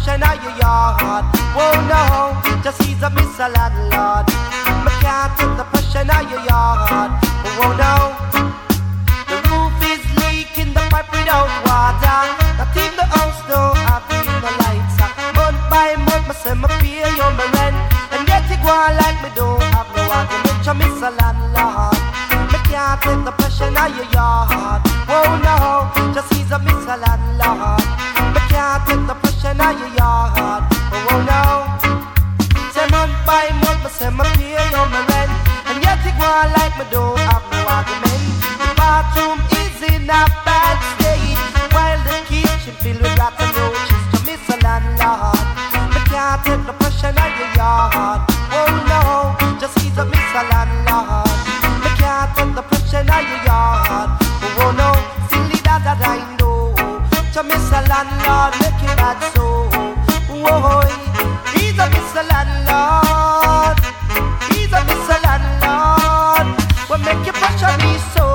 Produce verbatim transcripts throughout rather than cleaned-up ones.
pressure in your yard. Whoa no, just he's a Mister Landlord. Me can't take the pressure in your yard. Whoa no, the roof is leaking, the pipe without water. Not even the house don't have no lights. Month by month, me say me pay you my rent, and yet you go on like me don't have no argument. You Mister Landlord, me can't take the pressure in your yard. Whoa no, just he's a Mister Landlord. Me can't take the pressure in your yard. Whoa no, say month by month, me say me pay you my rent, and yet you go on like me don't have no argument. The bathroom is in a bad state, while the kitchen filled with rats and roaches. To Mister Landlord, me can't take the pressure in your yard. Oh no, just he's a Mister Landlord. Me can't take the pressure in your yard. Oh no, silly that that I know. To Mister Landlord, make it bad so. Whoa, he's a Mister Landlord. He's a Mister Landlord. What make you pressure me so?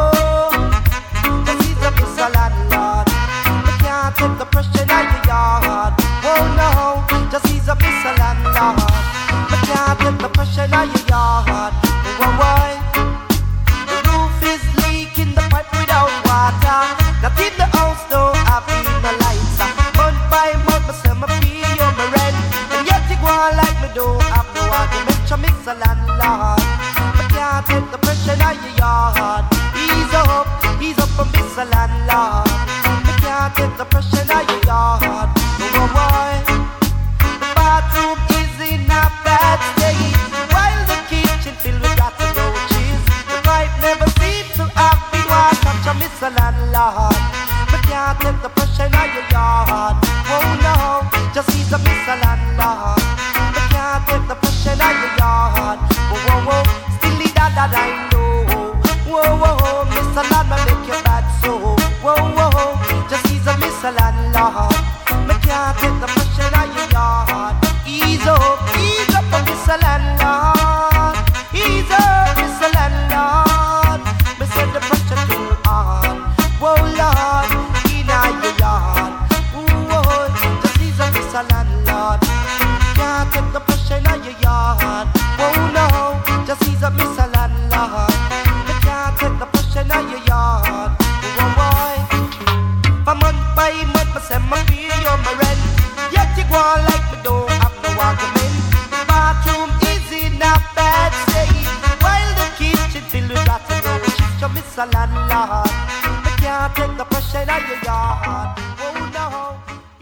Cause he's a Mister Landlord. Me can't take the pressure in your yard. Oh no, just he's a Mister Landlord. Me can't take the pressure in your yard. Whoa, why? The roof is leaking, the pipe without water. Not in the house don't have no lights. Month by month, me say me pay you my rent, and yet you go on like me don't have no argument. You Mister Landlord, me can't take the pressure in your yard. Ease up, ease up, from Mister Landlord. Me can't take the pressure in your yard. No boy, the bathroom is in a bad state, while the kitchen filled with rats and roaches. The pipe never seems to have been washed up. You Mister Landlord, me can't take the pressure in your yard. Oh no, just he's a Mister Landlord. Me can't take the pressure in your yard. Whoa, whoa, whoa, still that that I know. Whoa, whoa, whoa, Mister Landlord make you bad so. Whoa, whoa, just he's a Mister Landlord. Me can't take the pressure in your yard. Ease up, ease up, oh, Mister Landlord. Ease up, Mister Landlord. Me say the pressure too hard. Whoa, Lord, in your yard. Whoa, just he's a Mister Landlord. Can't take the pressure in your yard. Whoa, no, just he's a Mister Landlord. Me can't take the pressure in your yard. Whoa, boy. For month by month, me say me pay you my rent, yet you go on like me don't have no argument. The bathroom is in a bad state, while the kitchen filled with rats and roaches. You Mister Landlord, me can't take the pressure in your yard.